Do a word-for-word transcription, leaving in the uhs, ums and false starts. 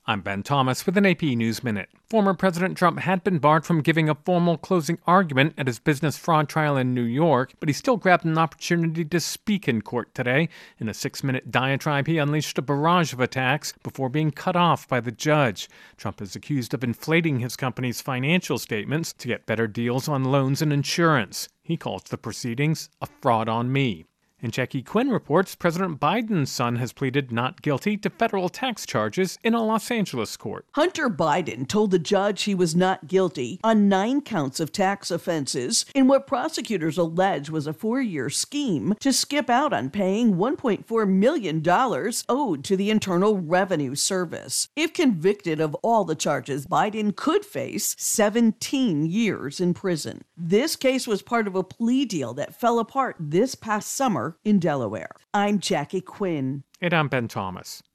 I'm Ben Thomas with an A P News Minute. Former President Trump had been barred from giving a formal closing argument at his business fraud trial in New York, but he still grabbed an opportunity to speak in court today. In a six-minute diatribe, he unleashed a barrage of attacks before being cut off by the judge. Trump is accused of inflating his company's financial statements to get better deals on loans and insurance. He calls the proceedings a fraud on me. And Jackie Quinn reports President Biden's son has pleaded not guilty to federal tax charges in a Los Angeles court. Hunter Biden told the judge he was not guilty on nine counts of tax offenses in what prosecutors allege was a four-year scheme to skip out on paying one point four million dollars owed to the Internal Revenue Service. If convicted of all the charges, Biden could face seventeen years in prison. This case was part of a plea deal that fell apart this past summer in Delaware. I'm Jackie Quinn. And I'm Ben Thomas.